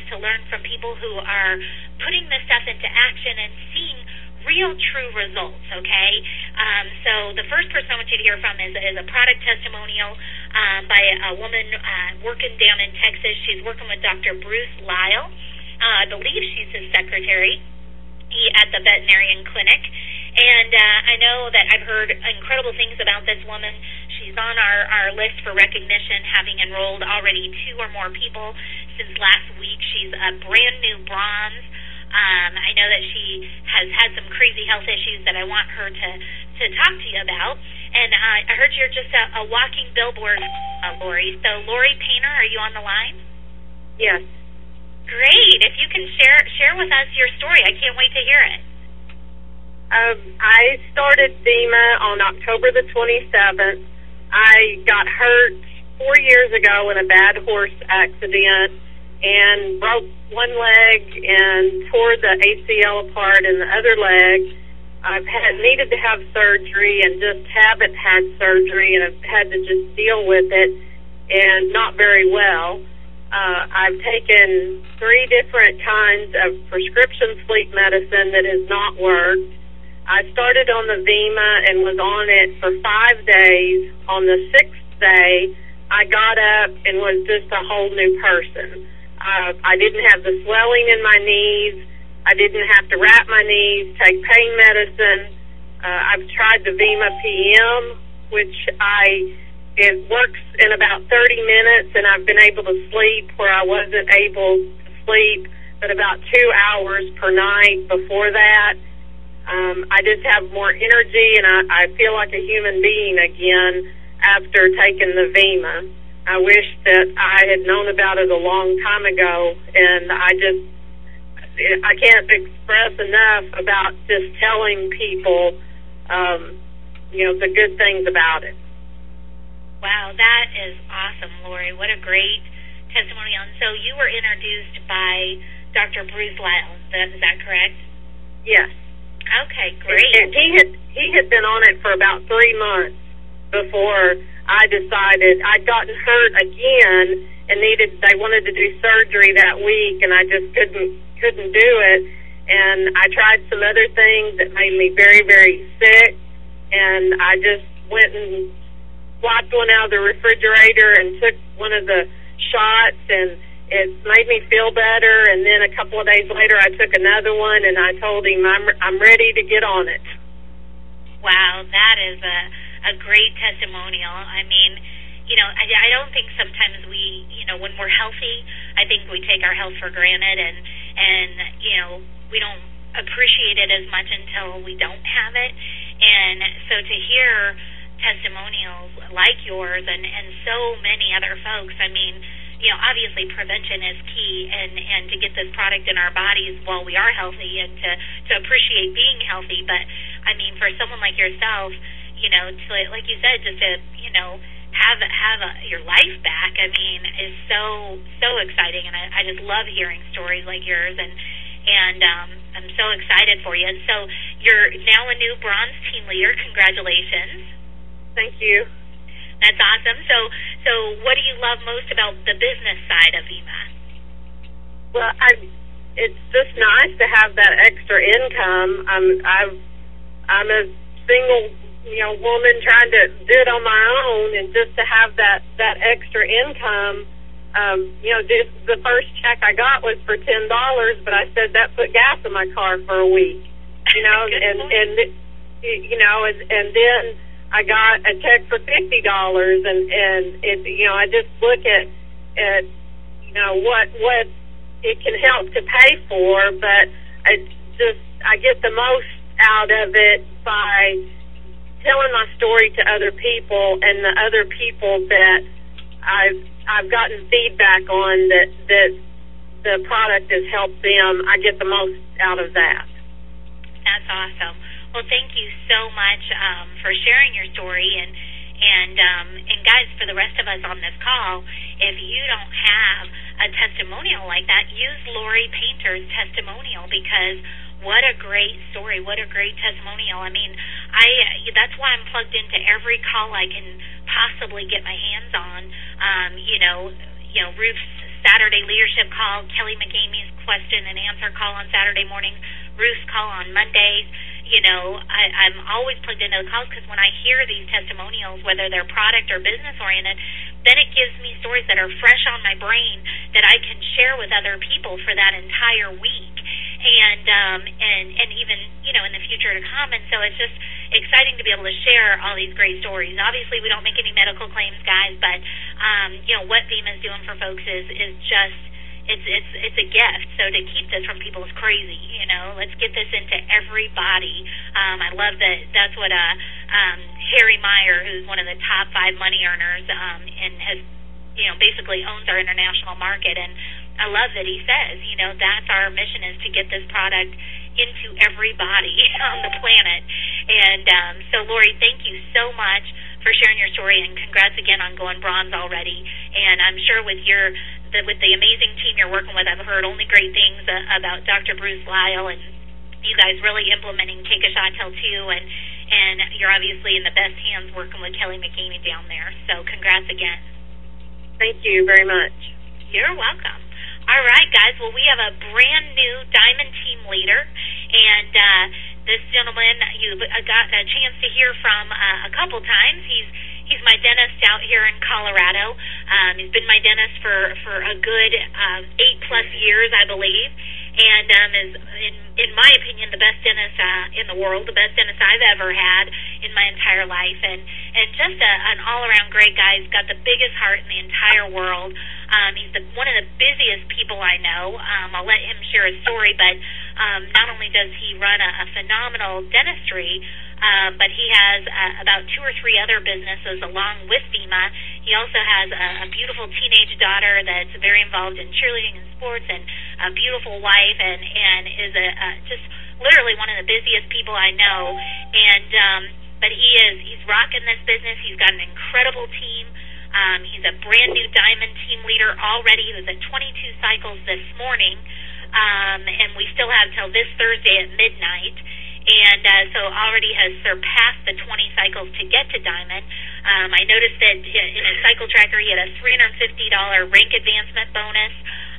to learn from people who are putting this stuff into action and seeing real, true results, okay? So the first person I want you to hear from is a product testimonial by a woman working down in Texas. She's working with Dr. Bruce Lyle. I believe she's his secretary at the veterinarian clinic. And I know that I've heard incredible things about this woman. She's on our list for recognition, having enrolled already 2 or more people since last week. She's a brand new bronze. I know that she has had some crazy health issues that I want her to talk to you about. And I heard you're just a walking billboard, Lori. So, Lori Painter, are you on the line? Yes. Great. If you can share with us your story, I can't wait to hear it. I started VIMA on October the 27th. I got hurt 4 years ago in a bad horse accident and broke one leg and tore the ACL apart in the other leg. I've needed to have surgery and just haven't had surgery, and I've had to just deal with it, and not very well. I've taken 3 different kinds of prescription sleep medicine that has not worked. I started on the VIMA and was on it for 5 days. On the 6th day, I got up and was just a whole new person. I didn't have the swelling in my knees. I didn't have to wrap my knees, take pain medicine. I've tried the VIMA PM, which it works in about 30 minutes, and I've been able to sleep where I wasn't able to sleep but about 2 hours per night before that. I just have more energy, and I feel like a human being again after taking the VIMA. I wish that I had known about it a long time ago, and I can't express enough about just telling people, the good things about it. Wow, that is awesome, Lori. What a great testimonial. And so you were introduced by Dr. Bruce Lyle. Is that correct? Yes. Okay, great. And he had been on it for about 3 months before I decided. I'd gotten hurt again and they wanted to do surgery that week, and I just couldn't do it. And I tried some other things that made me very, very sick, and I just went and swapped one out of the refrigerator and took one of the shots, and it made me feel better. And then a couple of days later, I took another one, and I told him I'm ready to get on it. Wow, that is a great testimonial. I mean, I don't think sometimes we, when we're healthy, I think we take our health for granted, and we don't appreciate it as much until we don't have it. And so to hear testimonials like yours and so many other folks, I mean, obviously prevention is key, and to get this product in our bodies while we are healthy, and to appreciate being healthy. But, I mean, for someone like yourself, to, like you said, just to, have your life back, I mean, is so exciting. And I just love hearing stories like yours, and I'm so excited for you. And so you're now a new bronze team leader. Congratulations. Thank you. That's awesome. So what do you love most about the business side of VIMA? Well, it's just nice to have that extra income. I'm a single, woman trying to do it on my own, and just to have that extra income. The first check I got was for $10, but I said that put gas in my car for a week. And then I got a check for $50, and it, I just look at what it can help to pay for, but I get the most out of it by telling my story to other people, and the other people that I've gotten feedback on that the product has helped them. I get the most out of that. That's awesome. Well, thank you so much for sharing your story, and guys, for the rest of us on this call, if you don't have a testimonial like that, use Lori Painter's testimonial, because what a great story, what a great testimonial. I mean, that's why I'm plugged into every call I can possibly get my hands on. Ruth's Saturday leadership call, Kelly McAmey's question and answer call on Saturday mornings, Ruth's call on Mondays. You know, I'm always plugged into the calls because when I hear these testimonials, whether they're product or business oriented, then it gives me stories that are fresh on my brain that I can share with other people for that entire week, and even, you know, in the future to come. And so it's just exciting to be able to share all these great stories. Obviously, we don't make any medical claims, guys, but you know what Vima is doing for folks is just. It's a gift. So to keep this from people is crazy. You know, let's get this into everybody. I love that. That's what Harry Meyer, who's one of the top 5 money earners, and has, you know, basically owns our international market. And I love that he says, you know, that's our mission, is to get this product into everybody on the planet. And so, Lori, thank you so much for sharing your story, and congrats again on going bronze already. And I'm sure with the amazing team you're working with, I've heard only great things about Dr. Bruce Lyle, and you guys really implementing Take a Shot, Tell Two, and you're obviously in the best hands working with Kelly McAmey down there. So congrats again. Thank you very much. You're welcome. All right, guys. Well, we have a brand new Diamond team leader, and this gentleman you got a chance to hear from a couple times. He's my dentist out here in Colorado. He's been my dentist for a good 8+ years, I believe, and is, in my opinion, the best dentist in the world, the best dentist I've ever had in my entire life, and just an all-around great guy. He's got the biggest heart in the entire world. He's one of the busiest people I know. I'll let him share his story, but not only does he run a phenomenal dentistry, but he has about 2 or 3 other businesses along with Vima. He also has a beautiful teenage daughter that's very involved in cheerleading and sports, and a beautiful wife, and is just literally one of the busiest people I know. And but he's rocking this business. He's got an incredible team. He's a brand new Diamond team leader already. He was at 22 cycles this morning, and we still have till this Thursday at midnight. And so already has surpassed the 20 cycles to get to Diamond. I noticed that in his cycle tracker he had a $350 rank advancement bonus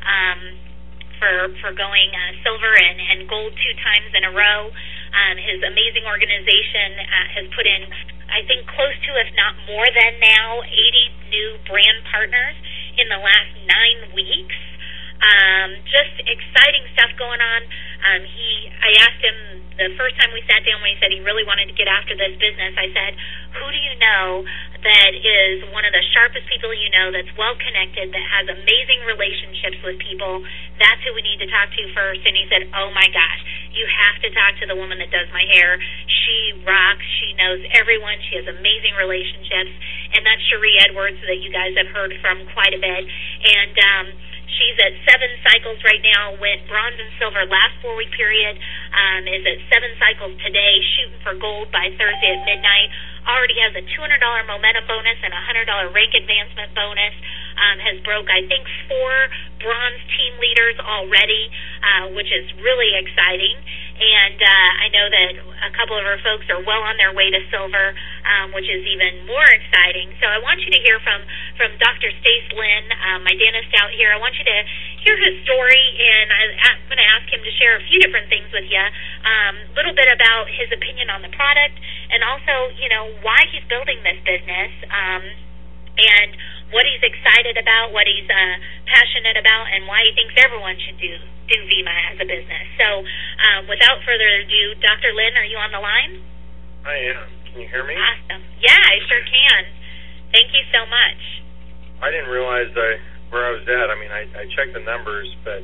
for going silver and gold 2 times in a row. His amazing organization has put in, I think, close to, if not more than now, 80 new brand partners in the last 9 weeks. Just exciting stuff going on. I asked him the first time we sat down when he said he really wanted to get after this business. I said, who do you know that is one of the sharpest people you know, that's well connected, that has amazing relationships with people? That's who we need to talk to first. And he said, oh my gosh, you have to talk to the woman that does my hair. She rocks. She knows everyone. She has amazing relationships. And that's Cherie Edwards, that you guys have heard from quite a bit. And she's at 7 cycles right now, went bronze and silver last 4-week period, is at 7 cycles today, shooting for gold by Thursday at midnight. Already has a $200 momentum bonus and a $100 rank advancement bonus. Has broke, I think, 4 bronze team leaders already, which is really exciting. And I know that a couple of our folks are well on their way to silver, which is even more exciting. So I want you to hear from Dr. Stace Lynn, my dentist out here. I want you to hear his story, and I'm going to ask him to share a few different things with you. A little bit about his opinion on the product, and also, you know, why he's building this business, and what he's excited about, what he's passionate about, and why he thinks everyone should do Vima as a business. So without further ado, Dr. Lynn, are you on the line? I am. Can you hear me? Awesome. Yeah, I sure can. Thank you so much. I didn't realize where I was at. I mean, I checked the numbers, but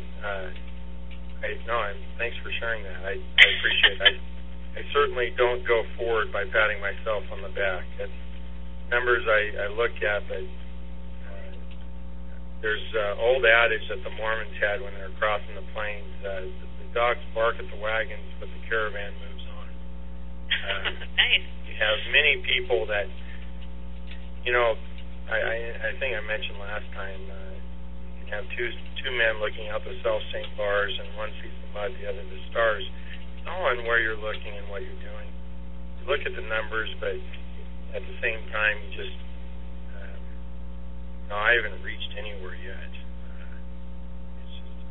thanks for sharing that. I appreciate it. I certainly don't go forward by patting myself on the back. That's numbers I look at, but there's old adage that the Mormons had when they were crossing the plains. The dogs bark at the wagons, but the caravan moves on. Nice. You have many people that, you know, I think I mentioned last time, you can have two men looking out the self-same bars, and one sees the mud, the other the stars. It's all on where you're looking and what you're doing. You look at the numbers, but at the same time, you just, I haven't reached anywhere yet.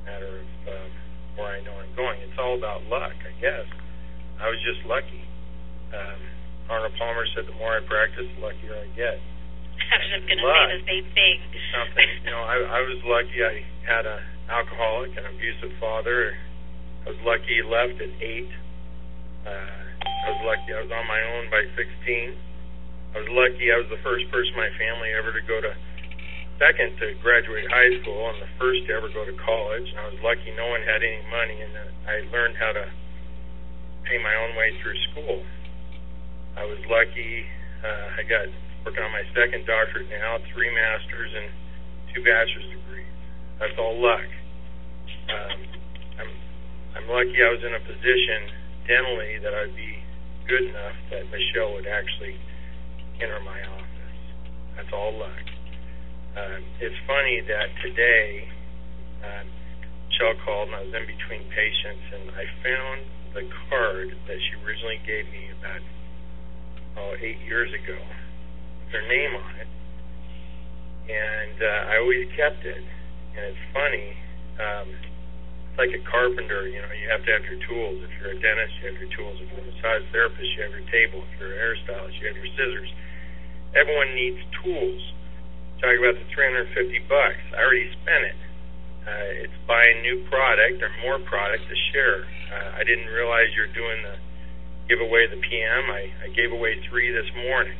matter of where I know I'm going. It's all about luck, I guess. I was just lucky. Arnold Palmer said the more I practice, the luckier I get. I was just going to say the same thing. Something, I was lucky. I had an alcoholic, an abusive father. I was lucky he left at 8. I was lucky I was on my own by 16. I was lucky I was the first person in my family ever to go to, second to graduate high school, and the first to ever go to college. And I was lucky no one had any money, and I learned how to pay my own way through school. I was lucky I got working on my second doctorate now, 3 masters and 2 bachelor's degrees. That's all luck. I'm lucky I was in a position dentally that I'd be good enough that Michelle would actually enter my office. That's all luck. It's funny that today Michelle called and I was in between patients, and I found the card that she originally gave me about 8 years ago, her name on it, and I always kept it. And it's funny, it's like a carpenter, you have to have your tools. If you're a dentist, you have your tools. If you're a massage therapist, you have your table. If you're a hairstylist, you have your scissors. Everyone needs tools. Talking about the $350, I already spent it. It's buying new product or more product to share. I didn't realize you're doing the give away the PM. I gave away 3 this morning.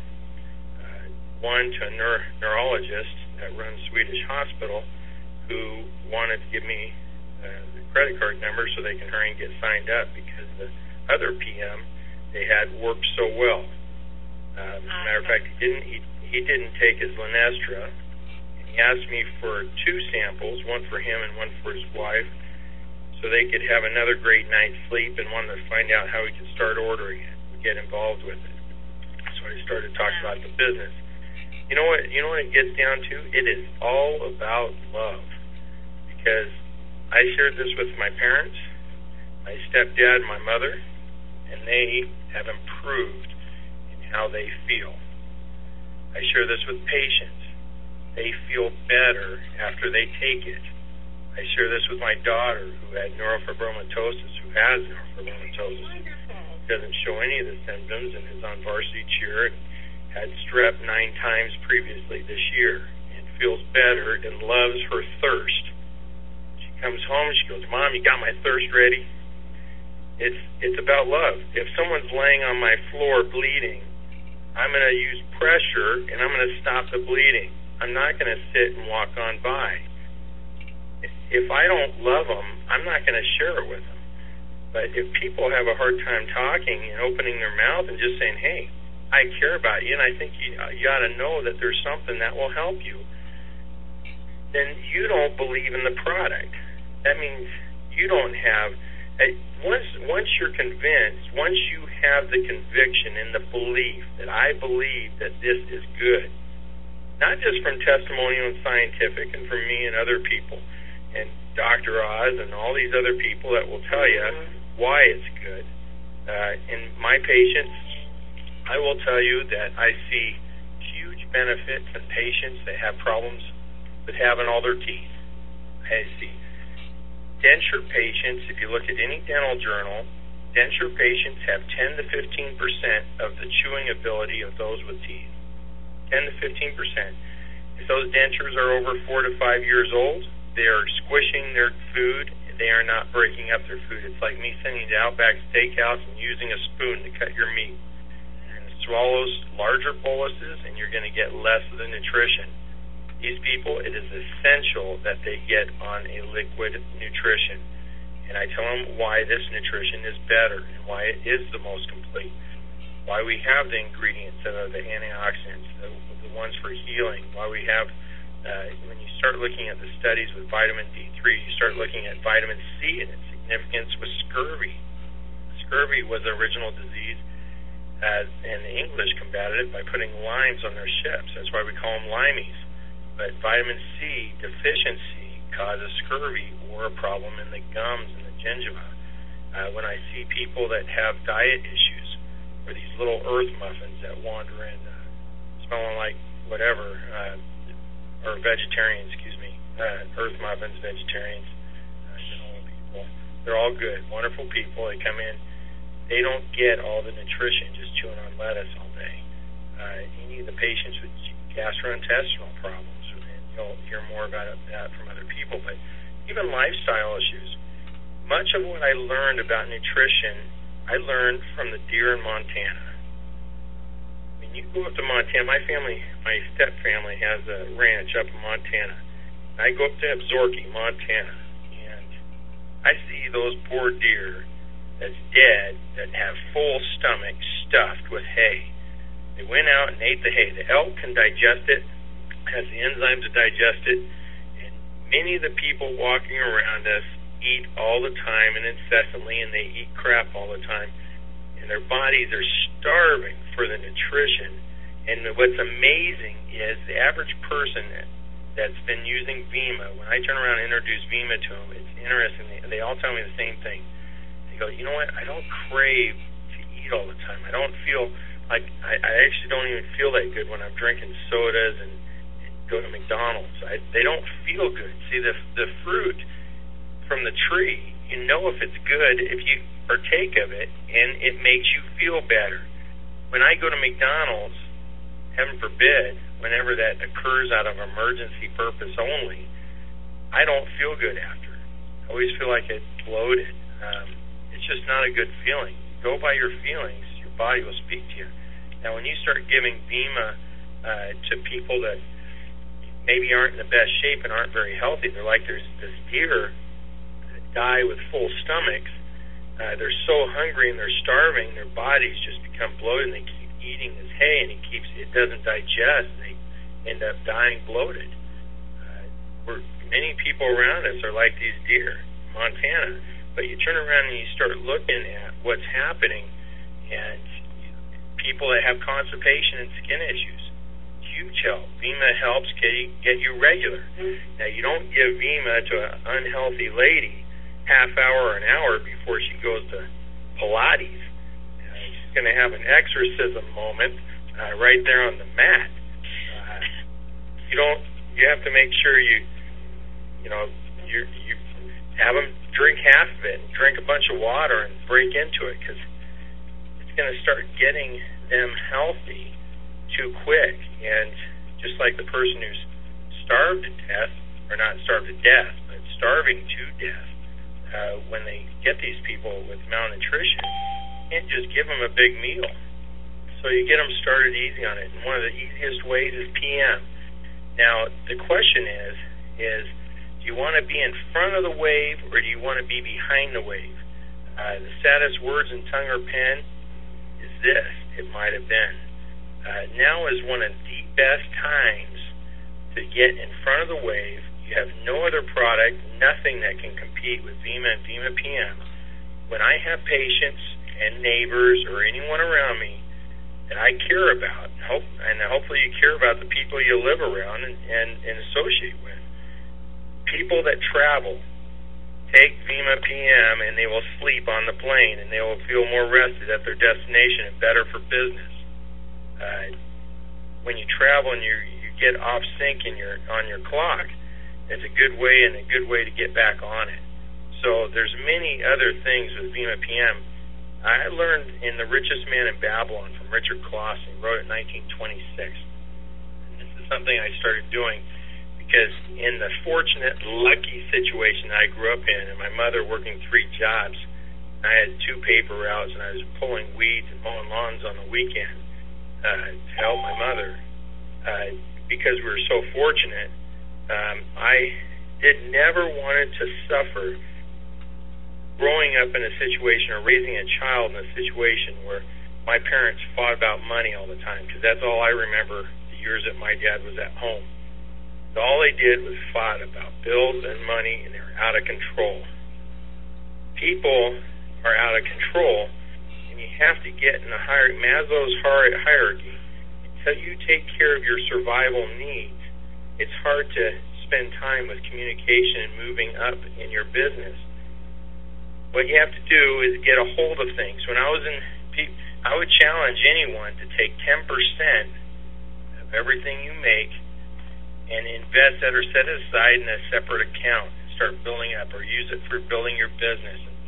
One to a neurologist that runs Swedish Hospital, who wanted to give me the credit card number so they can hurry and get signed up because the other PM they had worked so well. As a matter of fact, he didn't take his Linestra. And he asked me for 2 samples, one for him and one for his wife, so they could have another great night's sleep, and one to find out how we could start ordering it and get involved with it. So I started talking about the business. You know what it gets down to? It is all about love. Because I shared this with my parents, my stepdad, my mother, and they have improved in how they feel. I share this with patients. They feel better after they take it. I share this with my daughter who had neurofibromatosis, who has neurofibromatosis. Doesn't show any of the symptoms and is on varsity cheer and had strep 9 times previously this year and feels better and loves her thirst. She comes home and she goes, "Mom, you got my thirst ready?" It's about love. If someone's laying on my floor bleeding, I'm going to use pressure and I'm going to stop the bleeding. I'm not going to sit and walk on by. If I don't love them, I'm not going to share it with them. But if people have a hard time talking and opening their mouth and just saying, "Hey, I care about you, and I think you ought to know that there's something that will help you," then you don't believe in the product. That means you don't have. Once you're convinced, once you have the conviction and the belief that I believe that this is good, not just from testimonial and scientific and from me and other people, and Dr. Oz and all these other people that will tell you why it's good. In my patients, I will tell you that I see huge benefits in patients that have problems with having all their teeth. I see denture patients, if you look at any dental journal, denture patients have 10 to 15% of the chewing ability of those with teeth. 10 to 15%. If those dentures are over 4 to 5 years old, they are squishing their food. They are not breaking up their food. It's like me sending you to Outback Steakhouse and using a spoon to cut your meat. And it swallows larger boluses, and you're going to get less of the nutrition. These people, it is essential that they get on a liquid nutrition. And I tell them why this nutrition is better and why it is the most complete. Why we have the ingredients that are the antioxidants, the ones for healing. Why we have, when you start looking at the studies with vitamin D3, you start looking at vitamin C and its significance with scurvy. Scurvy was the original disease, and the English combated it by putting limes on their ships. That's why we call them limeys. But vitamin C deficiency causes scurvy or a problem in the gums and the gingiva. When I see people that have diet issues, or these little earth muffins that wander in, smelling like whatever, or vegetarians, earth muffins, vegetarians, They're all good, wonderful people. They come in. They don't get all the nutrition just chewing on lettuce all day. Any of the patients with gastrointestinal problems, and you'll hear more about that from other people, but even lifestyle issues. Much of what I learned about nutrition, I learned from the deer in Montana. When you go up to Montana, my step family has a ranch up in Montana. I go up to Absaroka, Montana, and I see those poor deer that's dead that have full stomachs stuffed with hay. They went out and ate the hay. The elk can digest it, has the enzymes to digest it, and many of the people walking around us eat all the time and incessantly, and they eat crap all the time, and their bodies are starving for the nutrition. And what's amazing is the average person that's been using Vima, when I turn around and introduce Vima to them, it's interesting. They all tell me the same thing. They go, you know what, I don't crave to eat all the time. I don't feel like, I actually don't even feel that good when I'm drinking sodas and go to McDonald's. They don't feel good. See, the fruit from the tree, you know if it's good if you partake of it, and it makes you feel better. When I go to McDonald's, heaven forbid, whenever that occurs out of emergency purpose only, I don't feel good after. I always feel like it's bloated. It's just not a good feeling. Go by your feelings. Your body will speak to you. Now, when you start giving Vima to people that maybe aren't in the best shape and aren't very healthy, they're like there's this deer that die with full stomachs. They're so hungry and they're starving, their bodies just become bloated, and they keep eating this hay, and it doesn't digest, and they end up dying bloated. Many people around us are like these deer in Montana, but you turn around and you start looking at what's happening, and people that have constipation and skin issues, huge help. Vima helps get you regular. Now, you don't give Vima to an unhealthy lady half hour or an hour before she goes to Pilates. She's going to have an exorcism moment right there on the mat. You have to make sure you have them drink half of it and drink a bunch of water and break into it, because it's going to start getting them healthy too quick. And just like the person who's starved to death, or not starved to death, but starving to death, when they get these people with malnutrition, you can't just give them a big meal. So you get them started easy on it. And one of the easiest ways is PM. Now, the question is do you want to be in front of the wave, or do you want to be behind the wave? The saddest words in tongue or pen is this: it might have been. Now is one of the best times to get in front of the wave. You have no other product, nothing that can compete with Vima and Vima PM. When I have patients and neighbors or anyone around me that I care about, and hopefully you care about the people you live around and associate with, people that travel, take Vima PM and they will sleep on the plane, and they will feel more rested at their destination and better for business. When you travel and you get off sync on your clock, it's a good way to get back on it. So there's many other things with Vima PM. I learned in The Richest Man in Babylon from Richard Clausen. He wrote it in 1926. And this is something I started doing because in the fortunate, lucky situation I grew up in, and my mother working 3 jobs, I had 2 paper routes, and I was pulling weeds and mowing lawns on the weekend to help my mother. Because we were so fortunate, I never wanted to suffer growing up in a situation or raising a child in a situation where my parents fought about money all the time, because that's all I remember the years that my dad was at home. All they did was fought about bills and money, and they were out of control. People are out of control, and you have to get in the Maslow's hierarchy. Until you take care of your survival needs, it's hard to spend time with communication and moving up in your business. What you have to do is get a hold of things. When I would challenge anyone to take 10% of everything you make and invest that or set it aside in a separate account and start building up, or use it for building your business and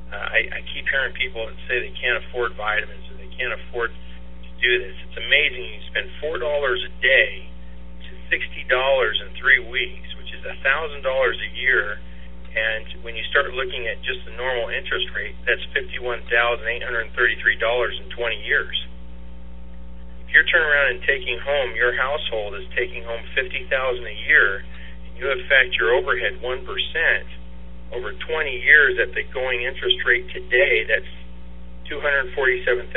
I keep hearing people say they can't afford vitamins or they can't afford to do this. It's amazing. You spend $4 a day to $60 in 3 weeks, which is $1,000 a year. And when you start looking at just the normal interest rate, that's $51,833 in 20 years. If you're turning around and taking home, your household is taking home $50,000 a year, and you affect your overhead 1%. Over 20 years at the going interest rate today, that's $247,510.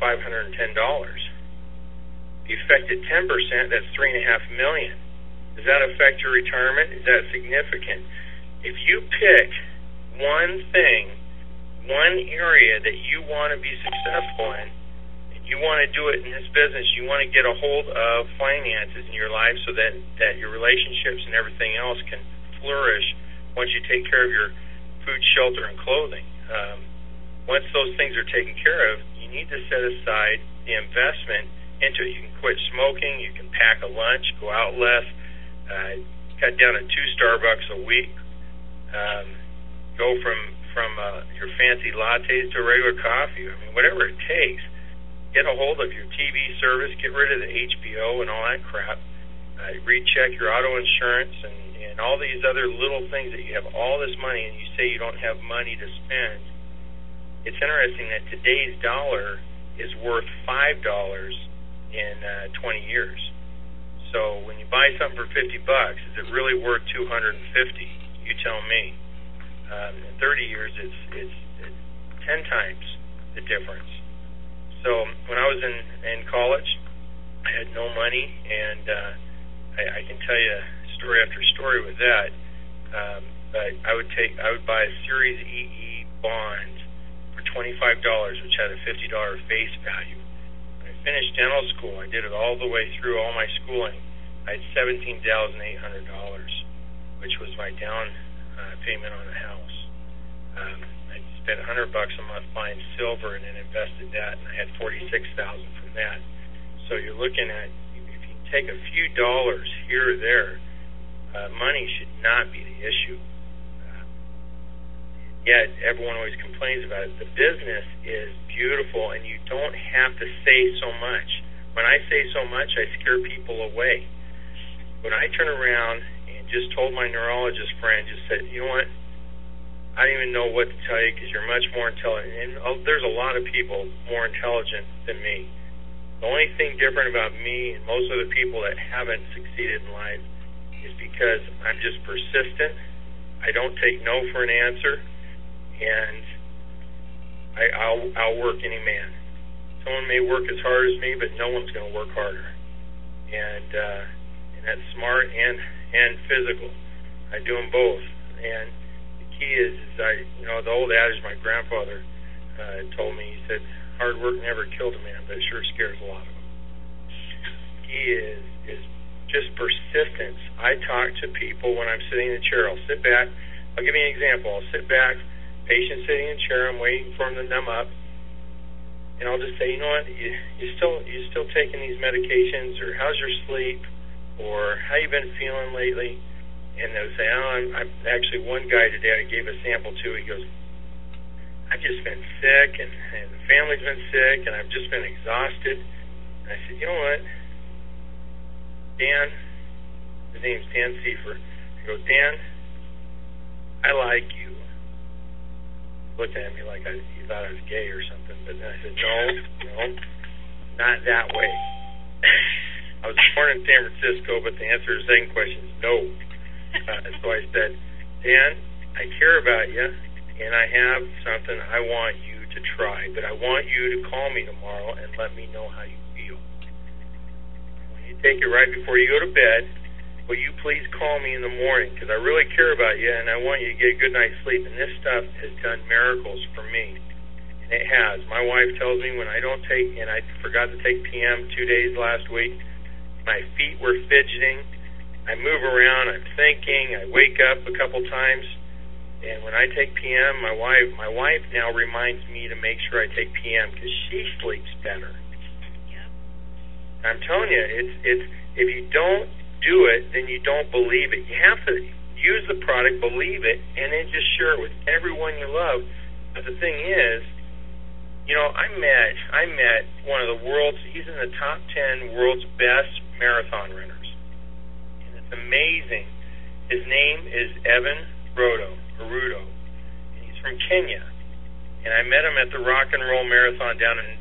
If you affect it 10%, that's $3.5 million. Does that affect your retirement? Is that significant? If you pick one thing, one area that you want to be successful in, and you want to do it in this business, you want to get a hold of finances in your life so that your relationships and everything else can flourish once you take care of your food, shelter, and clothing. Once those things are taken care of, you need to set aside the investment into it. You can quit smoking, you can pack a lunch, go out less, cut down to 2 Starbucks a week, go from your fancy lattes to a regular coffee. I mean, whatever it takes. Get a hold of your TV service, get rid of the HBO and all that crap, recheck your auto insurance and all these other little things that you have all this money and you say you don't have money to spend. It's interesting that today's dollar is worth $5 in 20 years. So when you buy something for $50, is it really worth $250? You tell me. In 30 years, it's 10 times the difference. So when I was in college, I had no money, and I can tell you story after story with that. But I would buy a Series EE bond for $25, which had a $50 face value. When I finished dental school, I did it all the way through all my schooling. I had $17,800, which was my down payment on the house. I spent $100 a month buying silver and then invested that, and I had $46,000 from that. So you're looking at, if you take a few dollars here or there, money should not be the issue. Yet everyone always complains about it. The business is beautiful, and you don't have to say so much. When I say so much, I scare people away. When I turn around and just told my neurologist friend, just said, you know what, I don't even know what to tell you because you're much more intelligent. And there's a lot of people more intelligent than me. The only thing different about me and most of the people that haven't succeeded in life is because I'm just persistent. I don't take no for an answer, and I'll work any man. Someone may work as hard as me, but no one's going to work harder. And that's smart and physical. I do them both. And the key is the old adage my grandfather told me. He said, hard work never killed a man, but it sure scares a lot of them. The key is just persistence. I talk to people when I'm sitting in the chair. I'll sit back. I'll give you an example. I'll sit back, patient sitting in the chair. I'm waiting for him to numb up. And I'll just say, you know what, you still taking these medications, or how's your sleep, or how you been feeling lately? And they'll say, I'm actually, one guy today I gave a sample to, he goes, I've just been sick, and the family's been sick, and I've just been exhausted. And I said, you know what, Dan, his name's Dan Seifer. I go, Dan, I like you. He looked at me like he thought I was gay or something, but then I said, no, not that way. I was born in San Francisco, but the answer to the second question is no. So I said, Dan, I care about you, and I have something I want you to try, but I want you to call me tomorrow and let me know how you feel. When you take it right before you go to bed, will you please call me in the morning, because I really care about you, and I want you to get a good night's sleep, and this stuff has done miracles for me. And it has. My wife tells me when I don't take, and I forgot to take PM 2 days last week, my feet were fidgeting, I move around, I'm thinking, I wake up a couple times, and when I take PM, my wife now reminds me to make sure I take PM because she sleeps better. Yep. I'm telling you, it's if you don't do it, then you don't believe it. You have to use the product, believe it, and then just share it with everyone you love. But the thing is, I met one of the world's, he's in the top 10 world's best marathon runners. And it's amazing. His name is Evan Rudo. And he's from Kenya. And I met him at the Rock and Roll Marathon down in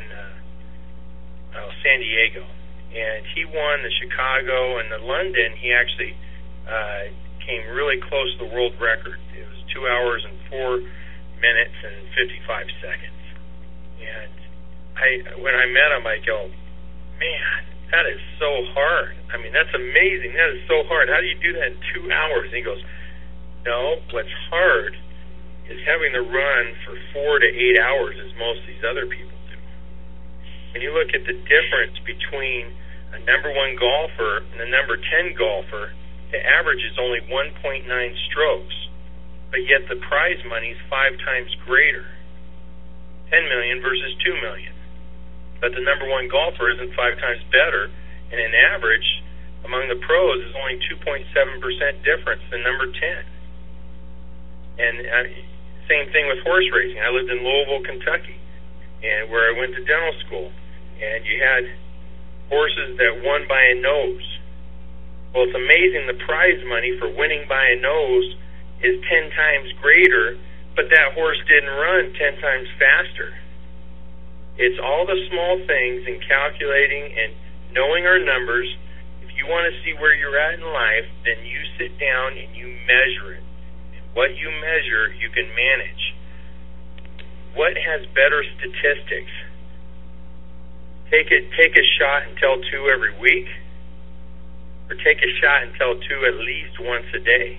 San Diego. And he won the Chicago and the London. He actually came really close to the world record. It was 2 hours and 4 minutes and 55 seconds. And when I met him, I go, man, that is so hard. I mean, that's amazing. That is so hard. How do you do that in 2 hours? And he goes, no, what's hard is having to run for 4 to 8 hours as most of these other people do. When you look at the difference between a number 1 golfer and a number 10 golfer, the average is only 1.9 strokes, but yet the prize money is 5 times greater. 10 million versus 2 million. But the number 1 golfer isn't 5 times better, and in average, among the pros, is only 2.7% difference than number 10. And same thing with horse racing. I lived in Louisville, Kentucky, and where I went to dental school, and you had horses that won by a nose. Well, it's amazing the prize money for winning by a nose is 10 times greater, but that horse didn't run 10 times faster. It's all the small things in calculating and knowing our numbers. If you want to see where you're at in life, then you sit down and you measure it. And what you measure, you can manage. What has better statistics? Take a shot and tell 2 every week, or take a shot and tell 2 at least once a day.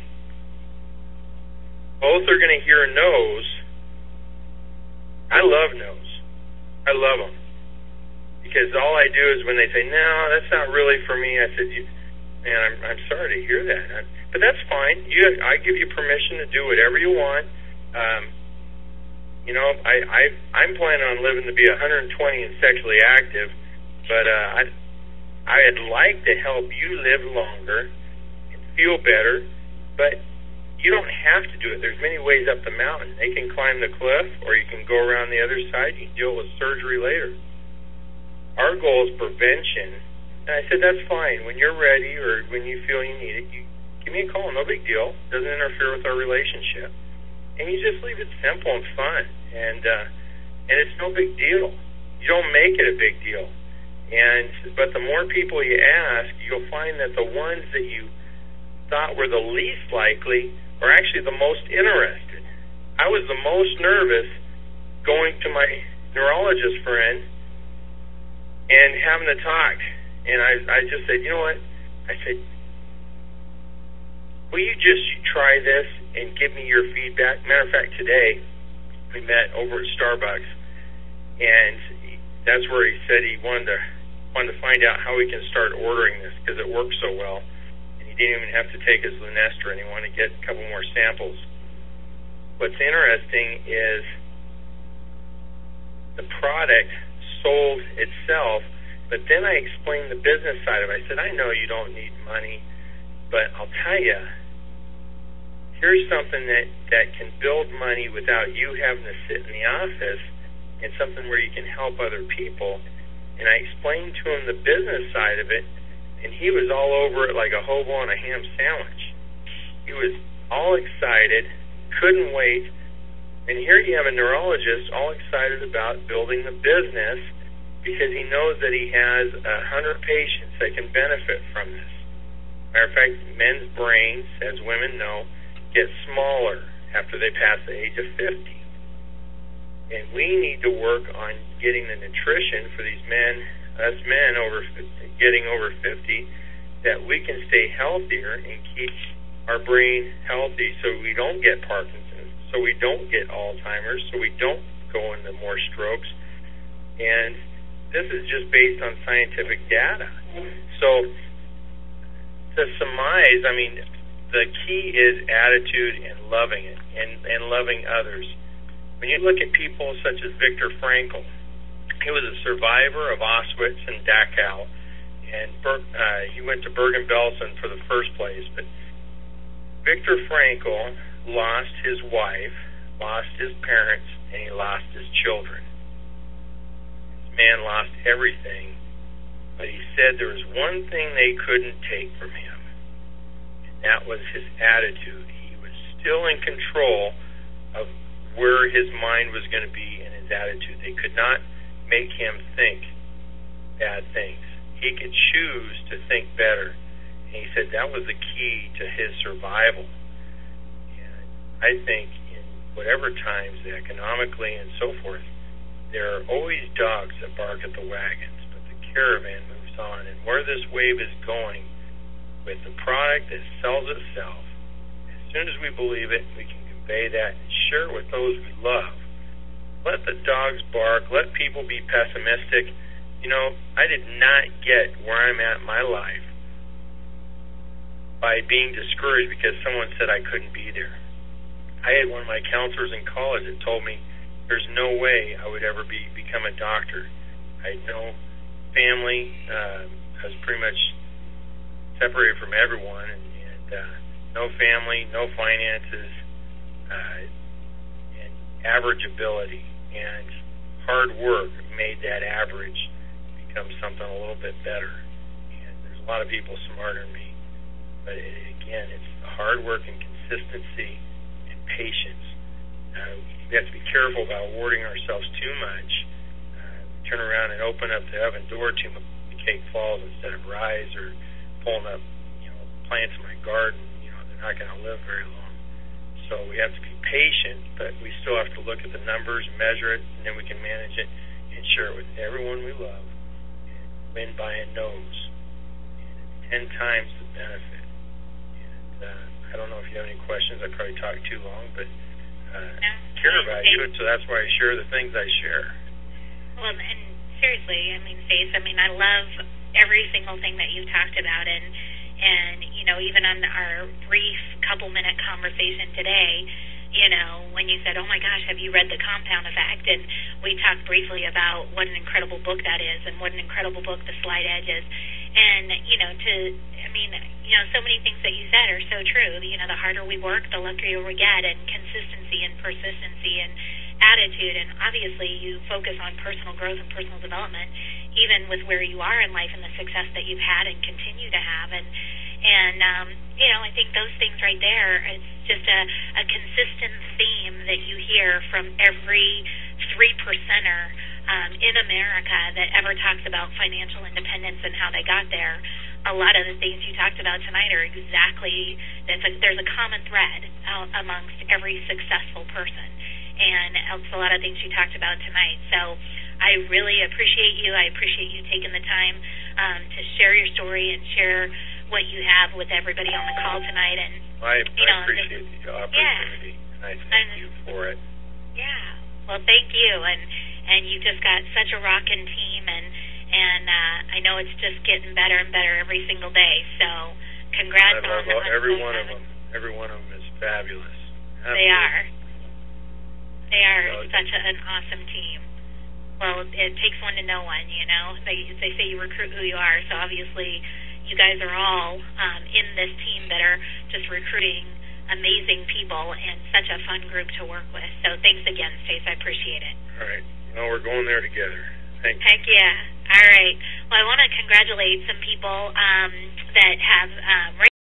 Both are going to hear no's. I love no's. I love them. Because all I do is when they say, no, that's not really for me, I said, man, I'm sorry to hear that. But that's fine. I give you permission to do whatever you want. I'm planning on living to be 120 and sexually active, but I'd like to help you live longer and feel better, but you don't have to do it. There's many ways up the mountain. They can climb the cliff, or you can go around the other side. You can deal with surgery later. Our goal is prevention. And I said, that's fine. When you're ready or when you feel you need it, you give me a call. No big deal. Doesn't interfere with our relationship. And you just leave it simple and fun. And it's no big deal. You don't make it a big deal. But the more people you ask, you'll find that the ones that you thought were the least likely are actually the most interested. I was the most nervous going to my neurologist friend and having to talk. And I just said, you know what? I said, will you just try this and give me your feedback? Matter of fact, today we met over at Starbucks, and that's where he said he wanted to find out how we can start ordering this because it works so well. He didn't even have to take his Lunesta, and he wanted to get a couple more samples. What's interesting is the product sold itself, but then I explained the business side of it. I said, I know you don't need money, but I'll tell you, here's something that can build money without you having to sit in the office, and something where you can help other people. And I explained to him the business side of it, and he was all over it like a hobo on a ham sandwich. He was all excited, couldn't wait. And here you have a neurologist all excited about building the business because he knows that he has 100 patients that can benefit from this. Matter of fact, men's brains, as women know, get smaller after they pass the age of 50. And we need to work on getting the nutrition for these men, us men getting over 50, that we can stay healthier and keep our brain healthy so we don't get Parkinson's, so we don't get Alzheimer's, so we don't go into more strokes. And this is just based on scientific data. So to surmise, I mean, the key is attitude and loving it and loving others. When you look at people such as Viktor Frankl, he was a survivor of Auschwitz and Dachau, and he went to Bergen-Belsen for the first place. But Viktor Frankl lost his wife lost his parents, and he lost his children. This man lost everything, but he said there was one thing they couldn't take from him, and that was his attitude. He was still in control of where his mind was going to be and his attitude. They could not make him think bad things. He could choose to think better. And he said that was the key to his survival. And I think in whatever times, economically and so forth, there are always dogs that bark at the wagons, but the caravan moves on. And where this wave is going with the product that sells itself, as soon as we believe it, we can convey that and share it with those we love. Let the dogs bark. Let people be pessimistic. You know, I did not get where I'm at in my life by being discouraged because someone said I couldn't be there. I had one of my counselors in college that told me there's no way I would ever become a doctor. I had no family. I was pretty much separated from everyone, and no family, no finances, and average ability. And hard work made that average become something a little bit better. And there's a lot of people smarter than me. But again, it's the hard work and consistency and patience. We have to be careful about awarding ourselves too much. Turn around and open up the oven door too much, the cake falls instead of rise, or pulling up, plants in my garden. They're not going to live very long. So we have to be patient, but we still have to look at the numbers, measure it, and then we can manage it and share it with everyone we love. And win by a nose. And it's 10 times the benefit. And I don't know if you have any questions. I probably talked too long, but care about you, so that's why I share the things I share. Well, and seriously, Stace, I love every single thing that you've talked about, and even on our brief couple-minute conversation today, when you said, oh my gosh, have you read The Compound Effect? And we talked briefly about what an incredible book that is and what an incredible book The Slight Edge is. And, so many things that you said are so true. The harder we work, the luckier we get, and consistency and persistency and attitude. And obviously you focus on personal growth and personal development, even with where you are in life and the success that you've had and continue to have. And I think those things right there, it's just a consistent theme that you hear from every 3%er in America that ever talks about financial independence and how they got there. A lot of the things you talked about tonight are exactly, there's a common thread amongst every successful person. And it's a lot of things you talked about tonight. So I really appreciate you. I appreciate you taking the time to share your story and share what you have with everybody on the call tonight. And I appreciate the opportunity, and I thank you for it. Yeah. Well, thank you. And you just got such a rockin' team, and I know it's just getting better and better every single day. So congrats on every one of them. Every one of them is fabulous. They are. They are such an awesome team. Well, it takes one to know one, They say you recruit who you are, so obviously you guys are all in this team that are just recruiting amazing people and such a fun group to work with. So thanks again, Stace. I appreciate it. All right. Well, we're going there together. Thank you. Heck yeah. All right. Well, I want to congratulate some people that have